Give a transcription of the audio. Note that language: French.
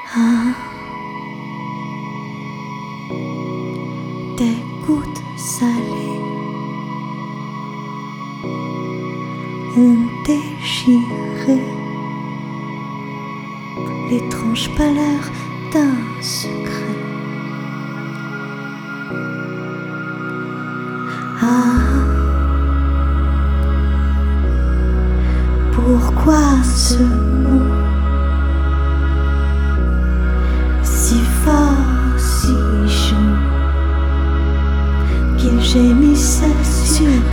Ah, des gouttes salées ont déchiré l'étrange pâleur d'un secret. Ah, pourquoi ce mot si fort, si chaud, qu'il gémissait sur